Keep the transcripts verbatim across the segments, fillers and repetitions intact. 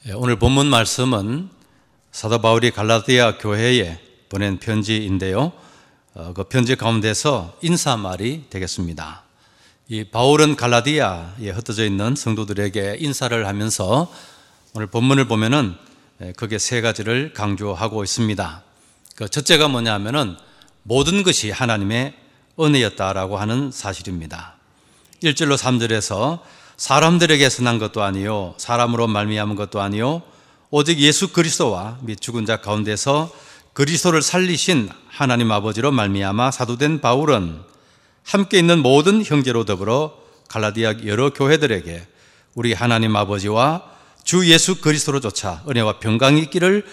오늘 본문 말씀은 사도 바울이 갈라디아 교회에 보낸 편지인데요. 그 편지 가운데서 인사말이 되겠습니다. 이 바울은 갈라디아에 흩어져 있는 성도들에게 인사를 하면서 오늘 본문을 보면은 그게 세 가지를 강조하고 있습니다. 그 첫째가 뭐냐 하면은 모든 것이 하나님의 은혜였다라고 하는 사실입니다. 일 절로 삼 절에서 사람들에게서 난 것도 아니요 사람으로 말미암은 것도 아니요 오직 예수 그리스도와 및 죽은 자 가운데서 그리스도를 살리신 하나님 아버지로 말미암아 사도된 바울은 함께 있는 모든 형제로 더불어 갈라디아 여러 교회들에게 우리 하나님 아버지와 주 예수 그리스도로조차 은혜와 평강이 있기를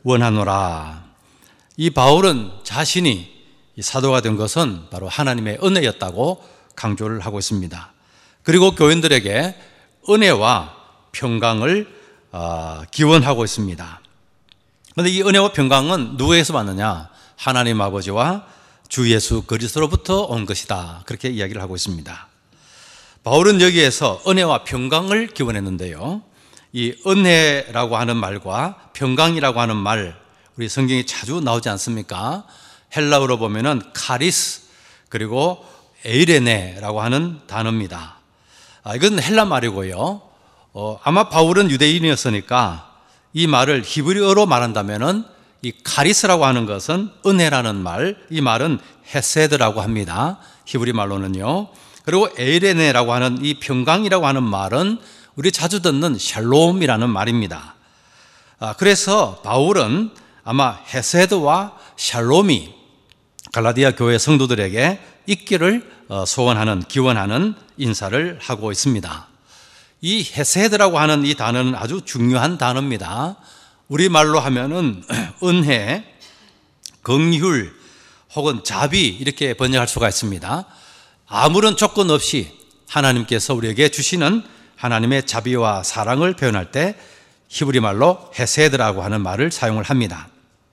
원하노라. 이 바울은 자신이 사도가 된 것은 바로 하나님의 은혜였다고 강조를 하고 있습니다. 그리고 교인들에게 은혜와 평강을 기원하고 있습니다. 그런데 이 은혜와 평강은 누구에게서 받느냐? 하나님 아버지와 주 예수 그리스도로부터 온 것이다. 그렇게 이야기를 하고 있습니다. 바울은 여기에서 은혜와 평강을 기원했는데요. 이 은혜라고 하는 말과 평강이라고 하는 말, 우리 성경에 자주 나오지 않습니까? 헬라어로 보면은 카리스 그리고 에이레네라고 하는 단어입니다. 아, 이건 헬라 말이고요. 어, 아마 바울은 유대인이었으니까 이 말을 히브리어로 말한다면은 이 카리스라고 하는 것은 은혜라는 말, 이 말은 헤세드라고 합니다. 히브리 말로는요. 그리고 에이레네라고 하는 이 평강이라고 하는 말은 우리 자주 듣는 샬롬이라는 말입니다. 아, 그래서 바울은 아마 헤세드와 샬롬이 갈라디아 교회 성도들에게 있기를 소원하는, 기원하는 인사를 하고 있습니다. 이 헤세드라고 하는 이 단어는 아주 중요한 단어입니다. 우리말로 하면은 은혜, 긍휼 혹은 자비 이렇게 번역할 수가 있습니다. 아무런 조건 없이 하나님께서 우리에게 주시는 하나님의 자비와 사랑을 표현할 때 히브리 말로 헤세드라고 하는 말을 사용을 합니다.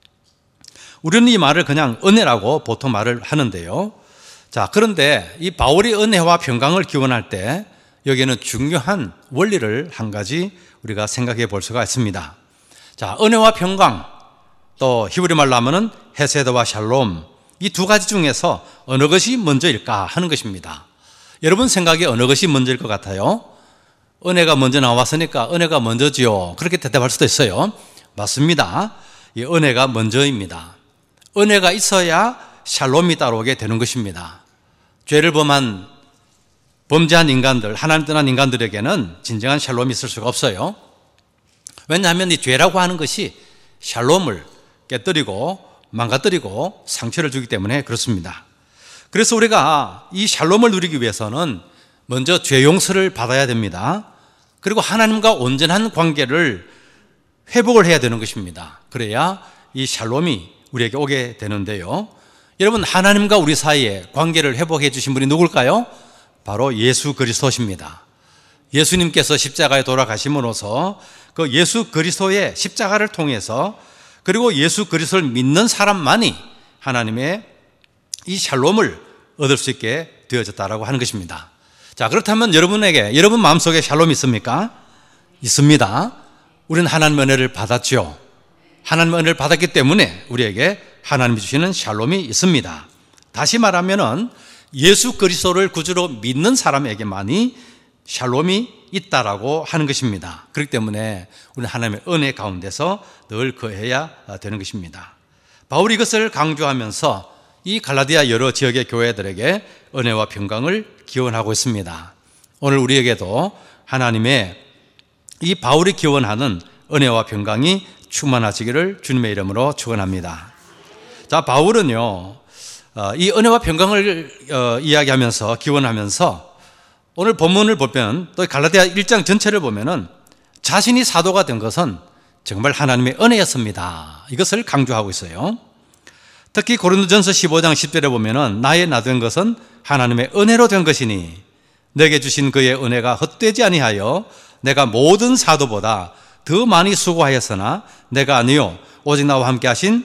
우리는 이 말을 그냥 은혜라고 보통 말을 하는데요. 자, 그런데 이 바울이 은혜와 평강을 기원할 때 여기에는 중요한 원리를 한 가지 우리가 생각해 볼 수가 있습니다. 자, 은혜와 평강, 또 히브리 말로 하면은 헤세드와 샬롬, 이 두 가지 중에서 어느 것이 먼저일까 하는 것입니다. 여러분 생각에 어느 것이 먼저일 것 같아요? 은혜가 먼저 나왔으니까 은혜가 먼저지요. 그렇게 대답할 수도 있어요. 맞습니다. 이 은혜가 먼저입니다. 은혜가 있어야 샬롬이 따라오게 되는 것입니다. 죄를 범한 범죄한 인간들, 하나님 떠난 인간들에게는 진정한 샬롬이 있을 수가 없어요. 왜냐하면 이 죄라고 하는 것이 샬롬을 깨뜨리고 망가뜨리고 상처를 주기 때문에 그렇습니다. 그래서 우리가 이 샬롬을 누리기 위해서는 먼저 죄 용서를 받아야 됩니다. 그리고 하나님과 온전한 관계를 회복을 해야 되는 것입니다. 그래야 이 샬롬이 우리에게 오게 되는데요. 여러분, 하나님과 우리 사이에 관계를 회복해 주신 분이 누굴까요? 바로 예수 그리스도십니다. 예수님께서 십자가에 돌아가심으로써 그 예수 그리스도의 십자가를 통해서 그리고 예수 그리스도를 믿는 사람만이 하나님의 이 샬롬을 얻을 수 있게 되어졌다라고 하는 것입니다. 자, 그렇다면 여러분에게, 여러분 마음속에 샬롬이 있습니까? 있습니다. 우리는 하나님의 은혜를 받았죠. 하나님의 은혜를 받았기 때문에 우리에게 하나님이 주시는 샬롬이 있습니다. 다시 말하면은 예수 그리스도를 구주로 믿는 사람에게만이 샬롬이 있다라고 하는 것입니다. 그렇기 때문에 우리는 하나님의 은혜 가운데서 늘 거해야 되는 것입니다. 바울이 이것을 강조하면서 이 갈라디아 여러 지역의 교회들에게 은혜와 평강을 기원하고 있습니다. 오늘 우리에게도 하나님의 이 바울이 기원하는 은혜와 평강이 충만하시기를 주님의 이름으로 축원합니다. 자, 바울은요, 이 은혜와 평강을 이야기하면서 기원하면서 오늘 본문을 보면 또 갈라디아 일 장 전체를 보면은 자신이 사도가 된 것은 정말 하나님의 은혜였습니다. 이것을 강조하고 있어요. 특히 고린도전서 십오 장 십 절에 보면은 나의 나 된 것은 하나님의 은혜로 된 것이니 내게 주신 그의 은혜가 헛되지 아니하여 내가 모든 사도보다 더 많이 수고하였으나 내가 아니요 오직 나와 함께 하신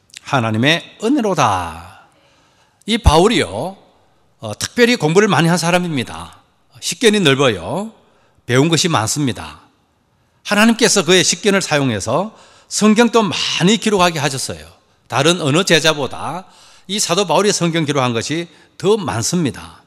하나님의 은혜로다. 이 바울이요, 어, 특별히 공부를 많이 한 사람입니다. 식견이 넓어요. 배운 것이 많습니다. 하나님께서 그의 식견을 사용해서 성경도 많이 기록하게 하셨어요. 다른 어느 제자보다 이 사도 바울이 성경 기록한 것이 더 많습니다.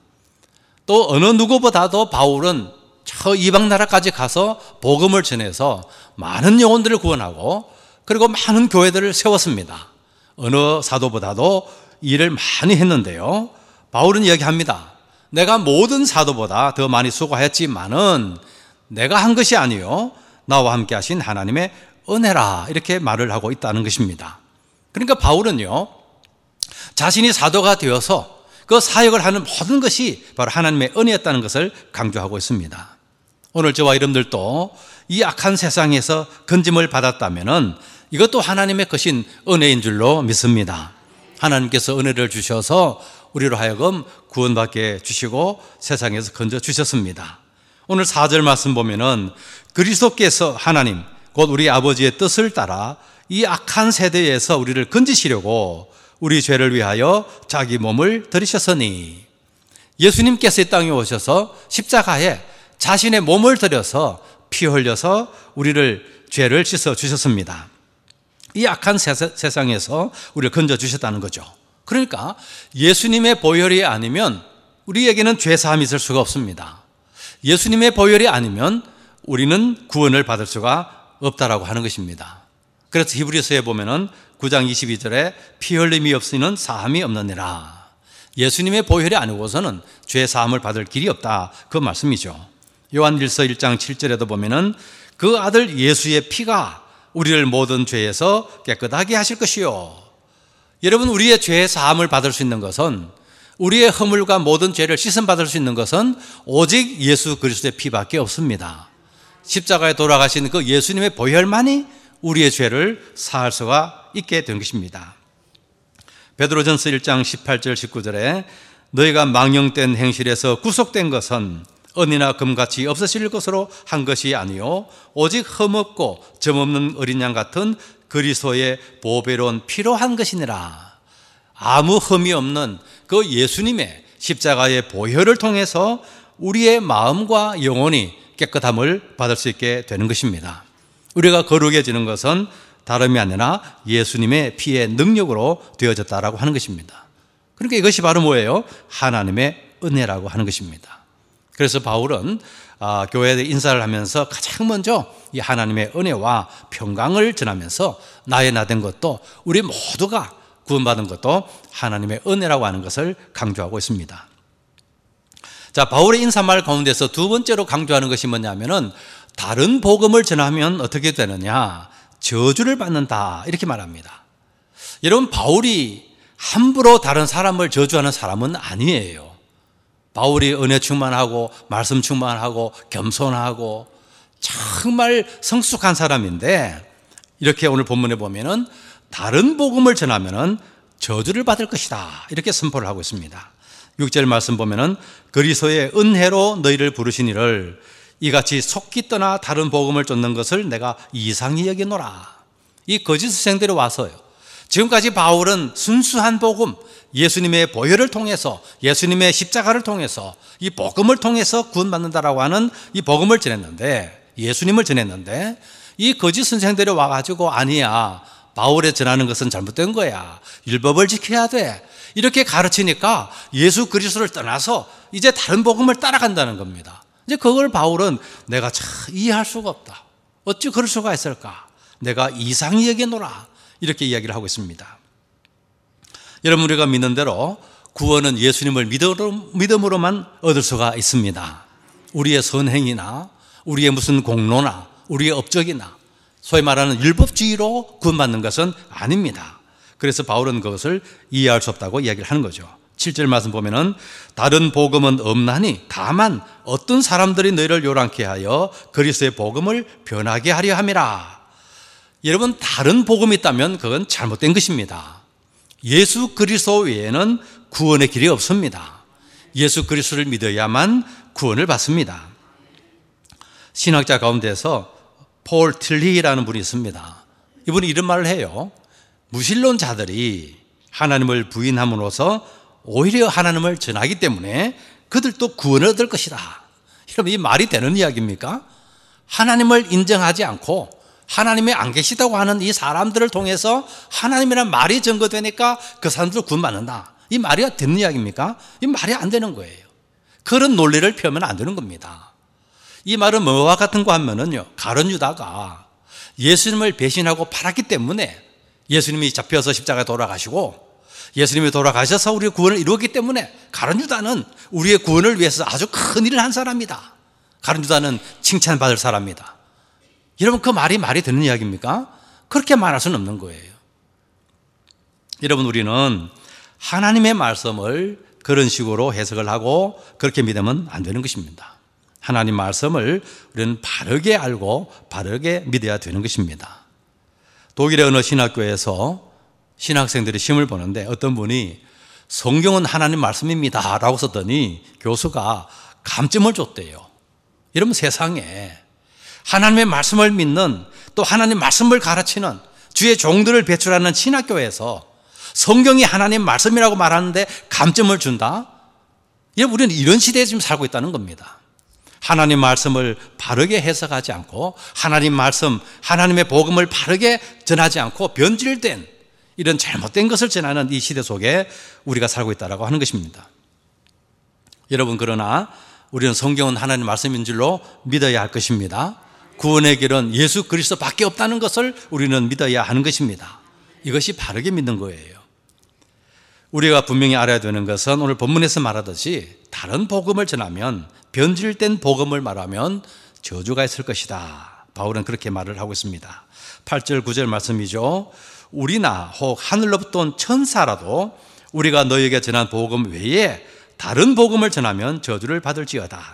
또 어느 누구보다도 바울은 저 이방 나라까지 가서 복음을 전해서 많은 영혼들을 구원하고 그리고 많은 교회들을 세웠습니다. 어느 사도보다도 일을 많이 했는데요. 바울은 이야기합니다. 내가 모든 사도보다 더 많이 수고했지만은 내가 한 것이 아니요 나와 함께 하신 하나님의 은혜라, 이렇게 말을 하고 있다는 것입니다. 그러니까 바울은요, 자신이 사도가 되어서 그 사역을 하는 모든 것이 바로 하나님의 은혜였다는 것을 강조하고 있습니다. 오늘 저와 여러분들도 이 악한 세상에서 건짐을 받았다면은 이것도 하나님의 크신 은혜인 줄로 믿습니다. 하나님께서 은혜를 주셔서 우리로 하여금 구원받게 주시고 세상에서 건져 주셨습니다. 오늘 사 절 말씀 보면은 그리스도께서 하나님 곧 우리 아버지의 뜻을 따라 이 악한 세대에서 우리를 건지시려고 우리 죄를 위하여 자기 몸을 들이셨으니, 예수님께서 이 땅에 오셔서 십자가에 자신의 몸을 들여서 피 흘려서 우리를 죄를 씻어 주셨습니다. 이 악한 세상에서 우리를 건져 주셨다는 거죠. 그러니까 예수님의 보혈이 아니면 우리에게는 죄 사함이 있을 수가 없습니다. 예수님의 보혈이 아니면 우리는 구원을 받을 수가 없다라고 하는 것입니다. 그래서 히브리서에 보면은 구 장 이십이 절에 피 흘림이 없이는 사함이 없느니라. 예수님의 보혈이 아니고서는 죄 사함을 받을 길이 없다, 그 말씀이죠. 요한일서 일 장 칠 절에도 보면은 그 아들 예수의 피가 우리를 모든 죄에서 깨끗하게 하실 것이요. 여러분, 우리의 죄 사함을 받을 수 있는 것은, 우리의 허물과 모든 죄를 씻음 받을 수 있는 것은 오직 예수 그리스도의 피밖에 없습니다. 십자가에 돌아가신 그 예수님의 보혈만이 우리의 죄를 사할 수가 있게 된 것입니다. 베드로전서 일 장 십팔 절 십구 절에 너희가 망령된 행실에서 구속된 것은 은이나 금같이 없어질 것으로 한 것이 아니요 오직 흠없고 점없는 어린 양 같은 그리스도의 보배로운 피로 한 것이니라. 아무 흠이 없는 그 예수님의 십자가의 보혈을 통해서 우리의 마음과 영혼이 깨끗함을 받을 수 있게 되는 것입니다. 우리가 거룩해지는 것은 다름이 아니라 예수님의 피의 능력으로 되어졌다라고 하는 것입니다. 그러니까 이것이 바로 뭐예요? 하나님의 은혜라고 하는 것입니다. 그래서 바울은 아, 교회에 인사를 하면서 가장 먼저 이 하나님의 은혜와 평강을 전하면서 나의 나된 것도 우리 모두가 구원받은 것도 하나님의 은혜라고 하는 것을 강조하고 있습니다. 자, 바울의 인사말 가운데서 두 번째로 강조하는 것이 뭐냐면은 다른 복음을 전하면 어떻게 되느냐? 저주를 받는다, 이렇게 말합니다. 여러분, 바울이 함부로 다른 사람을 저주하는 사람은 아니에요. 바울이 은혜 충만하고 말씀 충만하고 겸손하고 정말 성숙한 사람인데, 이렇게 오늘 본문에 보면은 다른 복음을 전하면은 저주를 받을 것이다, 이렇게 선포를 하고 있습니다. 육 절 말씀 보면은 그리스도의 은혜로 너희를 부르신 이를 이같이 속기 떠나 다른 복음을 쫓는 것을 내가 이상히 여기노라. 이 거짓 스승들이 와서요, 지금까지 바울은 순수한 복음, 예수님의 보혈을 통해서, 예수님의 십자가를 통해서, 이 복음을 통해서 구원받는다라고 하는 이 복음을 전했는데, 예수님을 전했는데, 이 거짓 선생들이 와가지고 아니야, 바울에 전하는 것은 잘못된 거야, 율법을 지켜야 돼, 이렇게 가르치니까 예수 그리스도를 떠나서 이제 다른 복음을 따라간다는 겁니다. 이제 그걸 바울은 내가 참 이해할 수가 없다, 어찌 그럴 수가 있을까, 내가 이상히 여기노라, 이렇게 이야기를 하고 있습니다. 여러분, 우리가 믿는 대로 구원은 예수님을 믿음으로만 얻을 수가 있습니다. 우리의 선행이나 우리의 무슨 공로나 우리의 업적이나 소위 말하는 율법주의로 구원받는 것은 아닙니다. 그래서 바울은 그것을 이해할 수 없다고 이야기를 하는 거죠. 칠 절 말씀 보면은 다른 복음은 없나니 다만 어떤 사람들이 너희를 요란케 하여 그리스도의 복음을 변하게 하려 함이라. 여러분, 다른 복음이 있다면 그건 잘못된 것입니다. 예수 그리스도 외에는 구원의 길이 없습니다. 예수 그리스도를 믿어야만 구원을 받습니다. 신학자 가운데서 폴 틸리라는 분이 있습니다. 이분이 이런 말을 해요. 무신론자들이 하나님을 부인함으로써 오히려 하나님을 전하기 때문에 그들도 구원을 얻을 것이다. 여러분, 이 말이 되는 이야기입니까? 하나님을 인정하지 않고 하나님이 안 계시다고 하는 이 사람들을 통해서 하나님이란 말이 증거되니까 그 사람들 구원받는다. 이 말이 되는 이야기입니까? 이 말이 안 되는 거예요. 그런 논리를 펴면 안 되는 겁니다. 이 말은 뭐와 같은 거 하면은요, 가룟 유다가 예수님을 배신하고 팔았기 때문에 예수님이 잡혀서 십자가에 돌아가시고 예수님이 돌아가셔서 우리의 구원을 이루었기 때문에 가룟 유다는 우리의 구원을 위해서 아주 큰 일을 한 사람이다. 가룟 유다는 칭찬받을 사람이다. 여러분, 그 말이 말이 되는 이야기입니까? 그렇게 말할 수는 없는 거예요. 여러분, 우리는 하나님의 말씀을 그런 식으로 해석을 하고 그렇게 믿으면 안 되는 것입니다. 하나님 말씀을 우리는 바르게 알고 바르게 믿어야 되는 것입니다. 독일의 어느 신학교에서 신학생들이 시험을 보는데 어떤 분이 성경은 하나님 말씀입니다 라고 썼더니 교수가 감점을 줬대요. 이러면 세상에 하나님의 말씀을 믿는, 또 하나님 말씀을 가르치는 주의 종들을 배출하는 신학교에서 성경이 하나님 말씀이라고 말하는데 감점을 준다? 우리는 이런 시대에 지금 살고 있다는 겁니다. 하나님 말씀을 바르게 해석하지 않고 하나님 말씀, 하나님의 복음을 바르게 전하지 않고 변질된 이런 잘못된 것을 전하는 이 시대 속에 우리가 살고 있다고 하는 것입니다. 여러분, 그러나 우리는 성경은 하나님 말씀인 줄로 믿어야 할 것입니다. 구원의 길은 예수 그리스도밖에 없다는 것을 우리는 믿어야 하는 것입니다. 이것이 바르게 믿는 거예요. 우리가 분명히 알아야 되는 것은 오늘 본문에서 말하듯이 다른 복음을 전하면, 변질된 복음을 말하면 저주가 있을 것이다. 바울은 그렇게 말을 하고 있습니다. 팔 절 구 절 말씀이죠. 우리나 혹 하늘로부터 온 천사라도 우리가 너희에게 전한 복음 외에 다른 복음을 전하면 저주를 받을지어다.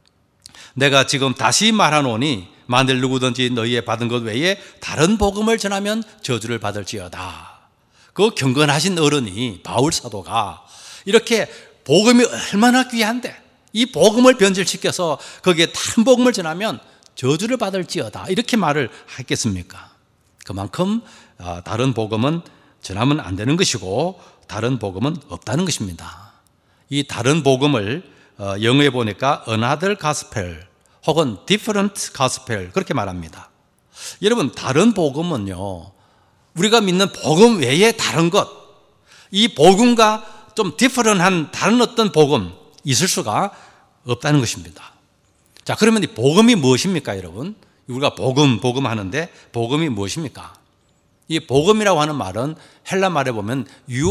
내가 지금 다시 말하노니 만일 누구든지 너희의 받은 것 외에 다른 복음을 전하면 저주를 받을지어다. 그 경건하신 어른이 바울 사도가 이렇게 복음이 얼마나 귀한데 이 복음을 변질시켜서 거기에 다른 복음을 전하면 저주를 받을지어다, 이렇게 말을 했겠습니까? 그만큼 다른 복음은 전하면 안 되는 것이고 다른 복음은 없다는 것입니다. 이 다른 복음을 영어에 보니까 another gospel 혹은 different gospel 그렇게 말합니다. 여러분, 다른 복음은요, 우리가 믿는 복음 외에 다른 것, 이 복음과 좀 different한 다른 어떤 복음 있을 수가 없다는 것입니다. 자, 그러면 이 복음이 무엇입니까, 여러분? 우리가 복음, 복음 하는데 복음이 무엇입니까? 이 복음이라고 하는 말은 헬라 말에 보면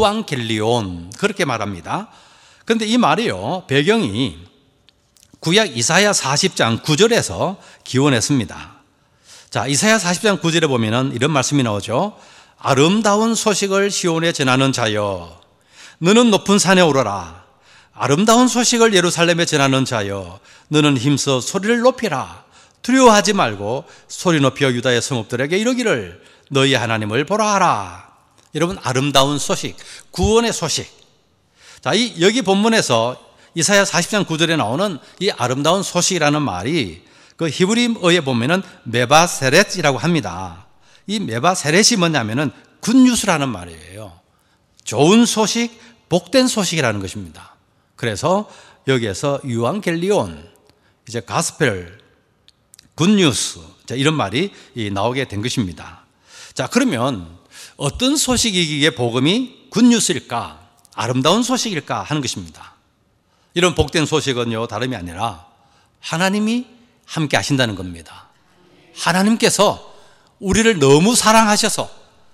유앙겔리온 그렇게 말합니다. 그런데 이 말이요, 배경이 구약 이사야 사십 장 구 절에서 기원했습니다. 자, 이사야 사십 장 구 절에 보면은 이런 말씀이 나오죠. 아름다운 소식을 시온에 전하는 자여, 너는 높은 산에 오르라. 아름다운 소식을 예루살렘에 전하는 자여, 너는 힘써 소리를 높이라. 두려워하지 말고 소리 높여 유다의 성읍들에게 이르기를 너희 하나님을 보라 하라. 여러분, 아름다운 소식, 구원의 소식. 자, 이 여기 본문에서 이사야 사십 장 구 절에 나오는 이 아름다운 소식이라는 말이 그 히브리어에 보면은 메바세렛이라고 합니다. 이 메바세렛이 뭐냐면은 굿뉴스라는 말이에요. 좋은 소식, 복된 소식이라는 것입니다. 그래서 여기에서 유앙겔리온, 이제 가스펠, 굿뉴스, 이런 말이 나오게 된 것입니다. 자, 그러면 어떤 소식이기에 복음이 굿뉴스일까, 아름다운 소식일까 하는 것입니다. 이런 복된 소식은요, 다름이 아니라 하나님이 함께 하신다는 겁니다. 하나님께서 우리를 너무 사랑하셔서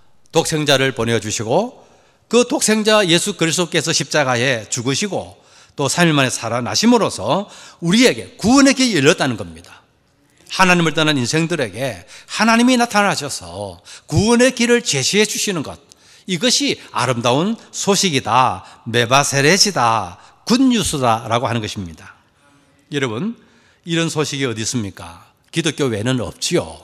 독생자를 보내주시고 그 독생자 예수 그리스도께서 십자가에 죽으시고 또 삼 일 만에 살아나심으로써 우리에게 구원의 길이 열렸다는 겁니다. 하나님을 떠난 인생들에게 하나님이 나타나셔서 구원의 길을 제시해 주시는 것, 이것이 아름다운 소식이다, 메바세렛이다, 굿뉴스다라고 하는 것입니다. 여러분, 이런 소식이 어디 있습니까? 기독교 외에는 없지요.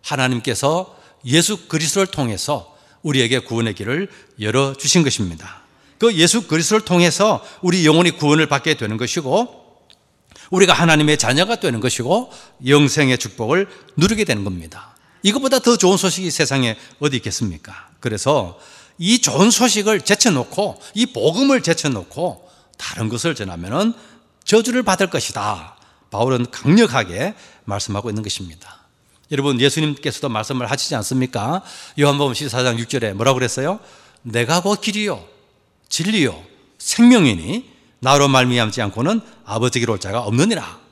하나님께서 예수 그리스도를 통해서 우리에게 구원의 길을 열어주신 것입니다. 그 예수 그리스도를 통해서 우리 영혼이 구원을 받게 되는 것이고 우리가 하나님의 자녀가 되는 것이고 영생의 축복을 누리게 되는 겁니다. 이것보다 더 좋은 소식이 세상에 어디 있겠습니까? 그래서 이 좋은 소식을 제쳐놓고 이 복음을 제쳐놓고 다른 것을 전하면은 저주를 받을 것이다, 바울은 강력하게 말씀하고 있는 것입니다. 여러분, 예수님께서도 말씀을 하시지 않습니까? 요한복음 십사 장 육 절에 뭐라고 그랬어요? 내가 곧 길이요 진리요 생명이니 나로 말미암지 않고는 아버지께로 올 자가 없느니라.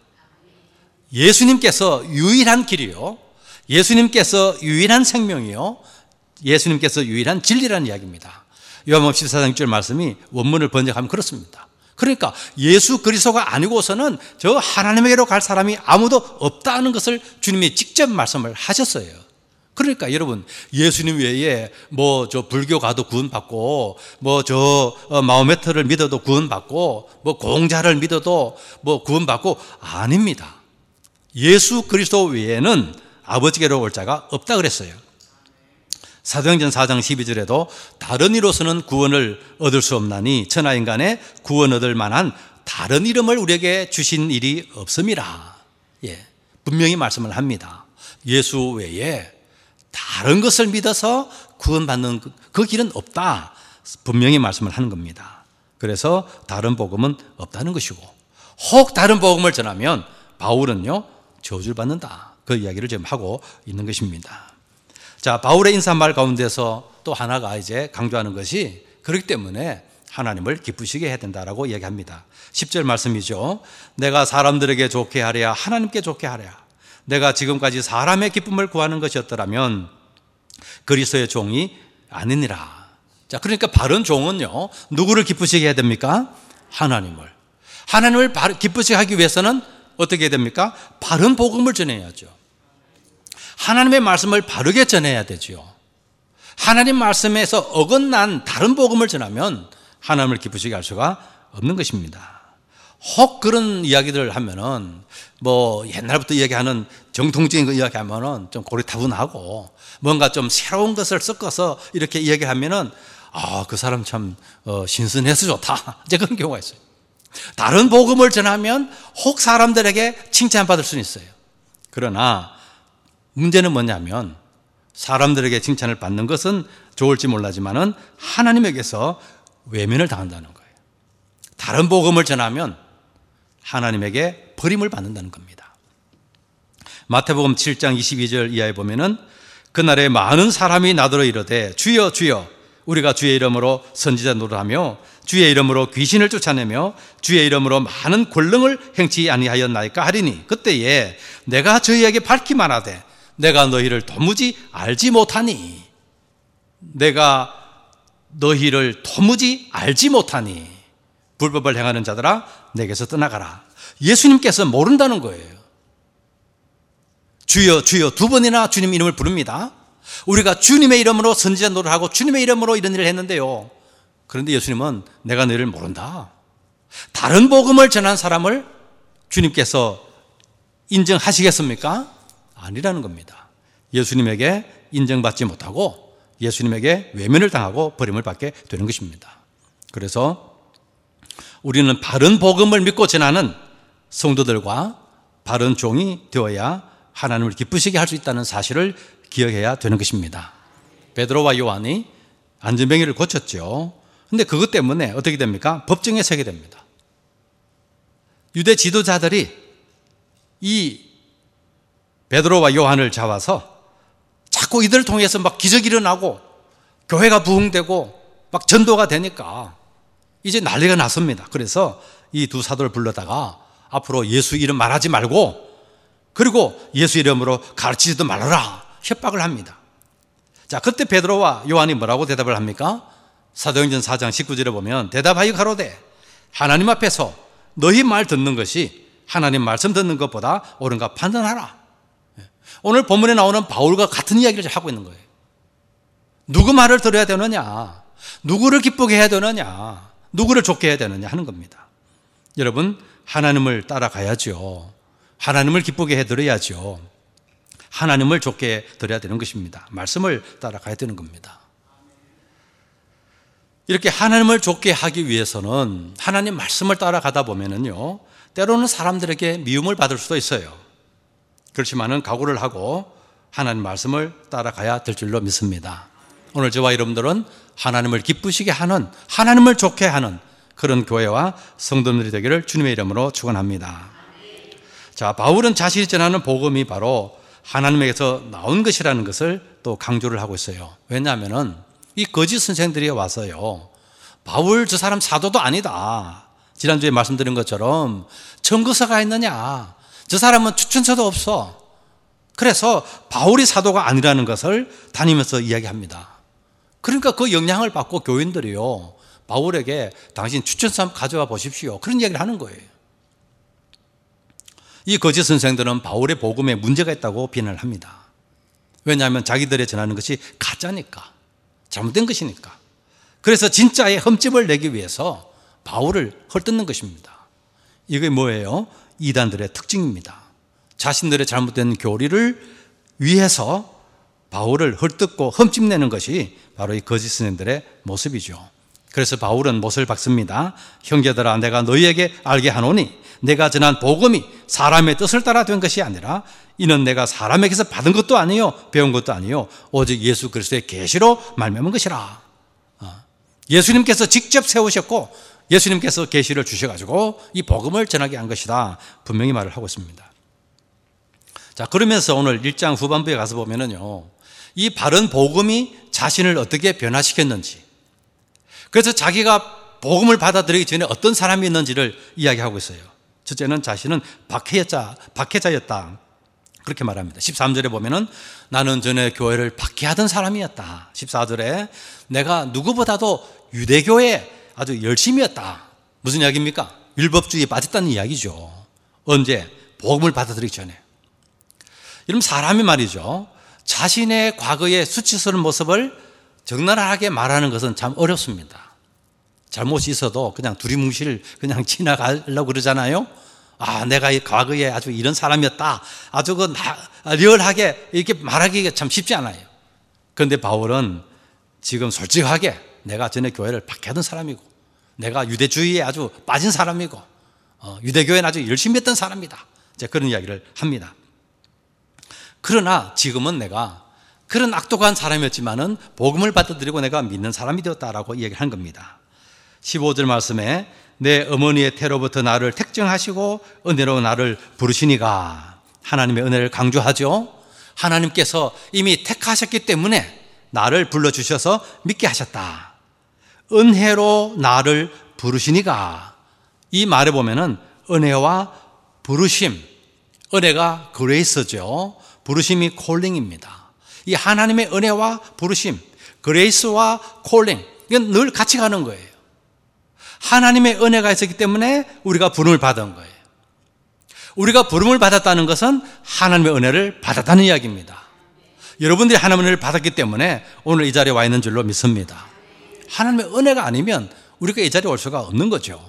예수님께서 유일한 길이요, 예수님께서 유일한 생명이요, 예수님께서 유일한 진리라는 이야기입니다. 요한복음 십사 장 육 절 말씀이 원문을 번역하면 그렇습니다. 그러니까 예수 그리스도가 아니고서는 저 하나님에게로 갈 사람이 아무도 없다는 것을 주님이 직접 말씀을 하셨어요. 그러니까 여러분, 예수님 외에 뭐 저 불교 가도 구원받고, 뭐 저 마호메트를 믿어도 구원받고, 뭐 공자를 믿어도 뭐 구원받고, 아닙니다. 예수 그리스도 외에는 아버지께로 올 자가 없다 그랬어요. 사도행전 사 장 십이 절에도 다른 이로서는 구원을 얻을 수 없나니 천하 인간의 구원 얻을 만한 다른 이름을 우리에게 주신 일이 없음이라. 예, 분명히 말씀을 합니다. 예수 외에 다른 것을 믿어서 구원받는 그 길은 없다, 분명히 말씀을 하는 겁니다. 그래서 다른 복음은 없다는 것이고, 혹 다른 복음을 전하면 바울은요 저주를 받는다, 그 이야기를 지금 하고 있는 것입니다. 자, 바울의 인사말 가운데서 또 하나가 이제 강조하는 것이, 그렇기 때문에 하나님을 기쁘시게 해야 된다라고 이야기합니다. 십 절 말씀이죠. 내가 사람들에게 좋게 하랴 하나님께 좋게 하랴. 내가 지금까지 사람의 기쁨을 구하는 것이었더라면 그리스도의 종이 아니니라. 자, 그러니까 바른 종은요 누구를 기쁘시게 해야 됩니까? 하나님을. 하나님을 기쁘시게 하기 위해서는 어떻게 해야 됩니까? 바른 복음을 전해야죠. 하나님의 말씀을 바르게 전해야 되죠. 하나님 말씀에서 어긋난 다른 복음을 전하면 하나님을 기쁘시게 할 수가 없는 것입니다. 혹 그런 이야기들을 하면은, 뭐 옛날부터 이야기하는 정통적인 거 이야기하면은 좀 고리타분하고, 뭔가 좀 새로운 것을 섞어서 이렇게 이야기하면은 아, 그 사람 참 어, 신선해서 좋다, 이제 그런 경우가 있어요. 다른 복음을 전하면 혹 사람들에게 칭찬받을 수는 있어요. 그러나 문제는 뭐냐면, 사람들에게 칭찬을 받는 것은 좋을지 몰라지만은 하나님에게서 외면을 당한다는 거예요. 다른 복음을 전하면 하나님에게 버림을 받는다는 겁니다. 마태복음 칠 장 이십이 절 이하에 보면은 그날에 많은 사람이 나더러 이르되 주여 주여 우리가 주의 이름으로 선지자 노릇하며 주의 이름으로 귀신을 쫓아내며 주의 이름으로 많은 권능을 행치 아니하였나이까 하리니 그때에 내가 저희에게 밝히 말하되 내가 너희를 도무지 알지 못하니, 내가 너희를 도무지 알지 못하니 불법을 행하는 자들아 내게서 떠나가라. 예수님께서 모른다는 거예요. 주여 주여 두 번이나 주님 이름을 부릅니다. 우리가 주님의 이름으로 선지자 노릇하고 주님의 이름으로 이런 일을 했는데요, 그런데 예수님은 내가 너희를 모른다. 다른 복음을 전한 사람을 주님께서 인정하시겠습니까? 아니라는 겁니다. 예수님에게 인정받지 못하고 예수님에게 외면을 당하고 버림을 받게 되는 것입니다. 그래서 우리는 바른 복음을 믿고 전하는 성도들과 바른 종이 되어야 하나님을 기쁘시게 할 수 있다는 사실을 기억해야 되는 것입니다. 베드로와 요한이 안전병이를 고쳤죠. 그런데 그것 때문에 어떻게 됩니까? 법정에 서게 됩니다. 유대 지도자들이 이 베드로와 요한을 잡아서 자꾸 이들을 통해서 막 기적이 일어나고 교회가 부흥되고 막 전도가 되니까 이제 난리가 났습니다. 그래서 이 두 사도를 불러다가 앞으로 예수 이름 말하지 말고, 그리고 예수 이름으로 가르치지도 말아라, 협박을 합니다. 자, 그때 베드로와 요한이 뭐라고 대답을 합니까? 사도행전 사 장 십구 절에 보면 대답하여 가로되 하나님 앞에서 너희 말 듣는 것이 하나님 말씀 듣는 것보다 옳은가 판단하라. 오늘 본문에 나오는 바울과 같은 이야기를 하고 있는 거예요. 누구 말을 들어야 되느냐, 누구를 기쁘게 해야 되느냐, 누구를 좋게 해야 되느냐 하는 겁니다. 여러분, 하나님을 따라가야죠. 하나님을 기쁘게 해드려야죠. 하나님을 좋게 해드려야 되는 것입니다. 말씀을 따라가야 되는 겁니다. 이렇게 하나님을 좋게 하기 위해서는 하나님 말씀을 따라가다 보면은요, 때로는 사람들에게 미움을 받을 수도 있어요. 그렇지만은 각오를 하고 하나님 말씀을 따라가야 될 줄로 믿습니다. 오늘 저와 여러분들은 하나님을 기쁘시게 하는, 하나님을 좋게 하는 그런 교회와 성도들이 되기를 주님의 이름으로 축원합니다. 자, 바울은 자신이 전하는 복음이 바로 하나님에게서 나온 것이라는 것을 또 강조를 하고 있어요. 왜냐하면은 이 거짓 선생들이 와서요, 바울 저 사람 사도도 아니다, 지난주에 말씀드린 것처럼 증거서가 있느냐, 저 사람은 추천서도 없어, 그래서 바울이 사도가 아니라는 것을 다니면서 이야기합니다. 그러니까 그 영향을 받고 교인들이요, 바울에게 당신 추천서 한번 가져와 보십시오, 그런 이야기를 하는 거예요. 이 거짓 선생들은 바울의 복음에 문제가 있다고 비난을 합니다. 왜냐하면 자기들이 전하는 것이 가짜니까, 잘못된 것이니까. 그래서 진짜의 흠집을 내기 위해서 바울을 헐뜯는 것입니다. 이게 뭐예요? 이단들의 특징입니다. 자신들의 잘못된 교리를 위해서 바울을 헐뜯고 흠집내는 것이 바로 이 거짓 선생들의 모습이죠. 그래서 바울은 못을 박습니다. 형제들아, 내가 너희에게 알게 하노니 내가 전한 복음이 사람의 뜻을 따라 된 것이 아니라 이는 내가 사람에게서 받은 것도 아니요 배운 것도 아니요 오직 예수 그리스도의 계시로 말미암은 것이라. 예수님께서 직접 세우셨고 예수님께서 계시를 주셔가지고 이 복음을 전하게 한 것이다, 분명히 말을 하고 있습니다. 자, 그러면서 오늘 일 장 후반부에 가서 보면은요, 이 바른 복음이 자신을 어떻게 변화시켰는지, 그래서 자기가 복음을 받아들이기 전에 어떤 사람이 있는지를 이야기하고 있어요. 첫째는 자신은 박해자, 박해자였다, 그렇게 말합니다. 십삼 절에 보면은 나는 전에 교회를 박해하던 사람이었다. 십사 절에 내가 누구보다도 유대교에 아주 열심이었다. 무슨 이야기입니까? 율법주의에 빠졌다는 이야기죠. 언제? 복음을 받아들이기 전에. 이런 사람이 말이죠, 자신의 과거의 수치스러운 모습을 적나라하게 말하는 것은 참 어렵습니다. 잘못이 있어도 그냥 두리뭉실 그냥 지나가려고 그러잖아요. 아, 내가 이 과거에 아주 이런 사람이었다, 아주 그 리얼하게 이렇게 말하기가 참 쉽지 않아요. 그런데 바울은 지금 솔직하게 내가 전에 교회를 박해하던 사람이고, 내가 유대주의에 아주 빠진 사람이고, 어, 유대교회는 아주 열심히 했던 사람이다, 이제 그런 이야기를 합니다. 그러나 지금은 내가 그런 악독한 사람이었지만은 복음을 받아들이고 내가 믿는 사람이 되었다라고 이야기를 한 겁니다. 십오 절 말씀에 내 어머니의 태로부터 나를 택정하시고 은혜로 나를 부르시니가, 하나님의 은혜를 강조하죠. 하나님께서 이미 택하셨기 때문에 나를 불러주셔서 믿게 하셨다. 은혜로 나를 부르시니가, 이 말에 보면은 은혜와 부르심, 은혜가 그레이스죠, 부르심이 콜링입니다. 이 하나님의 은혜와 부르심, 그레이스와 콜링, 이건 늘 같이 가는 거예요. 하나님의 은혜가 있었기 때문에 우리가 부름을 받은 거예요. 우리가 부름을 받았다는 것은 하나님의 은혜를 받았다는 이야기입니다. 여러분들이 하나님의 은혜를 받았기 때문에 오늘 이 자리에 와 있는 줄로 믿습니다. 하나님의 은혜가 아니면 우리가 이 자리에 올 수가 없는 거죠.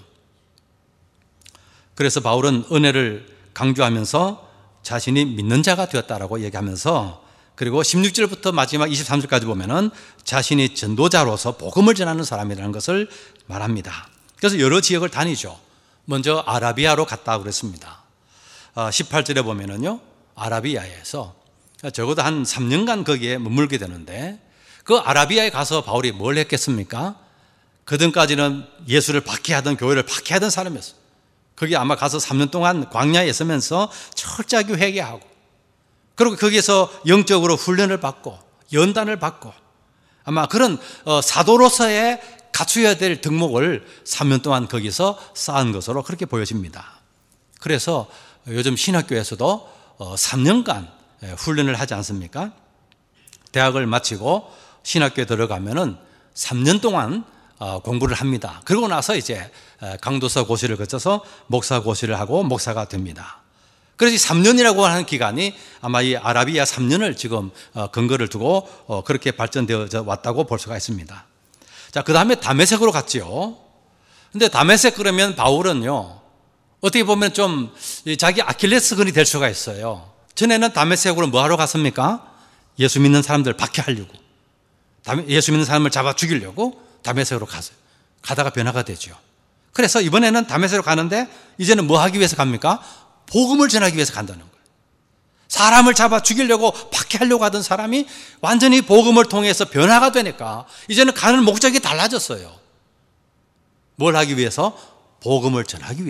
그래서 바울은 은혜를 강조하면서 자신이 믿는 자가 되었다라고 얘기하면서, 그리고 십육 절부터 마지막 이십삼 절까지 보면은 자신이 전도자로서 복음을 전하는 사람이라는 것을 말합니다. 그래서 여러 지역을 다니죠. 먼저 아라비아로 갔다고 그랬습니다. 십팔 절에 보면은요, 아라비아에서 적어도 한 삼 년간 거기에 머물게 되는데, 그 아라비아에 가서 바울이 뭘 했겠습니까? 그전까지는 예수를 박해하던, 교회를 박해하던 사람이었어요. 거기 아마 가서 삼 년 동안 광야에 있으면서 철저하게 회개하고, 그리고 거기에서 영적으로 훈련을 받고 연단을 받고, 아마 그런 사도로서의 갖추어야 될 덕목을 삼 년 동안 거기서 쌓은 것으로 그렇게 보여집니다. 그래서 요즘 신학교에서도 삼 년간 훈련을 하지 않습니까? 대학을 마치고 신학교에 들어가면은 삼 년 동안 공부를 합니다. 그러고 나서 이제 강도서 고시를 거쳐서 목사 고시를 하고 목사가 됩니다. 그래서 이 삼 년이라고 하는 기간이 아마 이 아라비아 삼 년을 지금 근거를 두고 그렇게 발전되어 왔다고 볼 수가 있습니다. 자, 그 다음에 다메섹으로 갔지요. 근데 다메섹 그러면 바울은요, 어떻게 보면 좀 자기 아킬레스건이 될 수가 있어요. 전에는 다메섹으로 뭐 하러 갔습니까? 예수 믿는 사람들 박해하려고, 예수 믿는 사람을 잡아 죽이려고 다메섹으로 갔어요. 가다가 변화가 되죠. 그래서 이번에는 다메섹으로 가는데 이제는 뭐 하기 위해서 갑니까? 복음을 전하기 위해서 간다는 거예요. 사람을 잡아 죽이려고 박해하려고 하던 사람이 완전히 복음을 통해서 변화가 되니까 이제는 가는 목적이 달라졌어요. 뭘 하기 위해서? 복음을 전하기 위해서.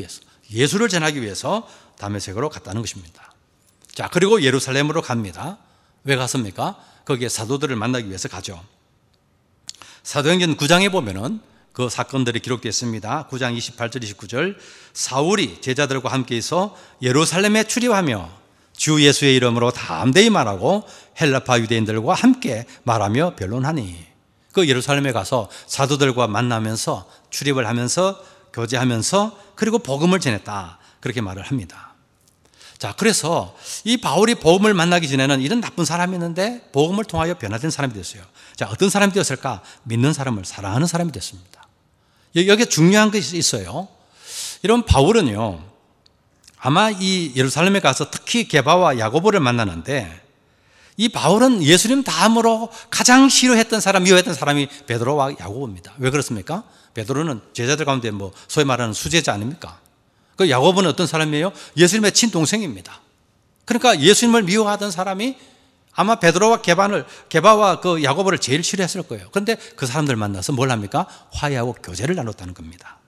예수를 전하기 위해서 다메섹으로 갔다는 것입니다. 자, 그리고 예루살렘으로 갑니다. 왜 갔습니까? 거기에 사도들을 만나기 위해서 가죠. 사도행전 구 장에 보면은 그 사건들이 기록되어 있습니다. 구 장 이십팔 절 이십구 절, 사울이 제자들과 함께해서 예루살렘에 출입하며 주 예수의 이름으로 담대히 말하고 헬라파 유대인들과 함께 말하며 변론하니, 그 예루살렘에 가서 사도들과 만나면서 출입을 하면서 교제하면서 그리고 복음을 전했다, 그렇게 말을 합니다. 자, 그래서 이 바울이 복음을 만나기 전에는 이런 나쁜 사람이었는데 복음을 통하여 변화된 사람이 됐어요. 자, 어떤 사람이 되었을까? 믿는 사람을 사랑하는 사람이 됐습니다. 여기에 중요한 것이 있어요. 이런 바울은요, 아마 이 예루살렘에 가서 특히 게바와 야고보를 만나는데, 이 바울은 예수님 다음으로 가장 싫어했던 사람, 미워했던 사람이 베드로와 야고보입니다. 왜 그렇습니까? 베드로는 제자들 가운데 뭐 소위 말하는 수제자 아닙니까? 그 야고보는 어떤 사람이에요? 예수님의 친동생입니다. 그러니까 예수님을 미워하던 사람이 아마 베드로와 게바를, 게바와 그 야고보를 제일 싫어했을 거예요. 그런데 그 사람들 만나서 뭘 합니까? 화해하고 교제를 나눴다는 겁니다.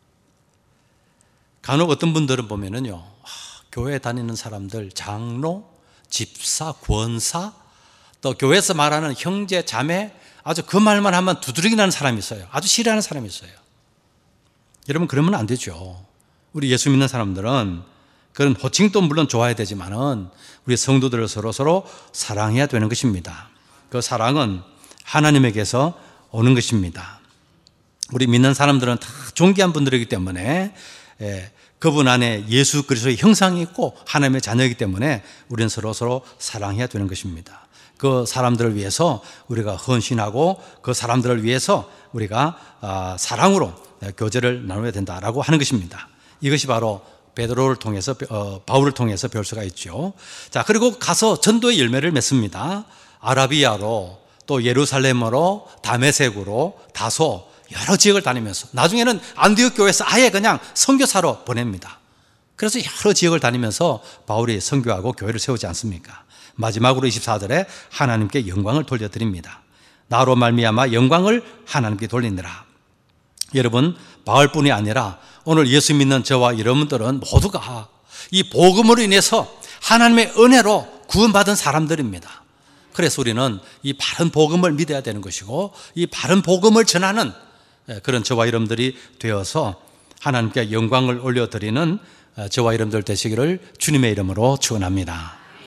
간혹 어떤 분들은 보면은요, 아, 교회 다니는 사람들, 장로, 집사, 권사, 또 교회에서 말하는 형제, 자매, 아주 그 말만 하면 두드러기 나는 사람이 있어요. 아주 싫어하는 사람이 있어요. 여러분, 그러면 안 되죠. 우리 예수 믿는 사람들은 그런 호칭도 물론 좋아야 되지만은 우리 성도들을 서로 서로 사랑해야 되는 것입니다. 그 사랑은 하나님에게서 오는 것입니다. 우리 믿는 사람들은 다 존귀한 분들이기 때문에, 예, 그분 안에 예수 그리스도의 형상이 있고 하나님의 자녀이기 때문에 우리는 서로 서로 사랑해야 되는 것입니다. 그 사람들을 위해서 우리가 헌신하고 그 사람들을 위해서 우리가 사랑으로 교제를 나눠야 된다라고 하는 것입니다. 이것이 바로 베드로를 통해서, 어, 바울을 통해서 배울 수가 있죠. 자, 그리고 가서 전도의 열매를 맺습니다. 아라비아로, 또 예루살렘으로, 다메섹으로, 다소 여러 지역을 다니면서 나중에는 안디옥 교회에서 아예 그냥 선교사로 보냅니다. 그래서 여러 지역을 다니면서 바울이 선교하고 교회를 세우지 않습니까? 마지막으로 이십사 절에 하나님께 영광을 돌려드립니다. 나로 말미암아 영광을 하나님께 돌리느라. 여러분, 바울뿐이 아니라 오늘 예수 믿는 저와 여러분들은 모두가 이 복음으로 인해서 하나님의 은혜로 구원받은 사람들입니다. 그래서 우리는 이 바른 복음을 믿어야 되는 것이고, 이 바른 복음을 전하는 그런 저와 여러분들이 되어서 하나님께 영광을 올려드리는 저와 여러분들 되시기를 주님의 이름으로 축원합니다.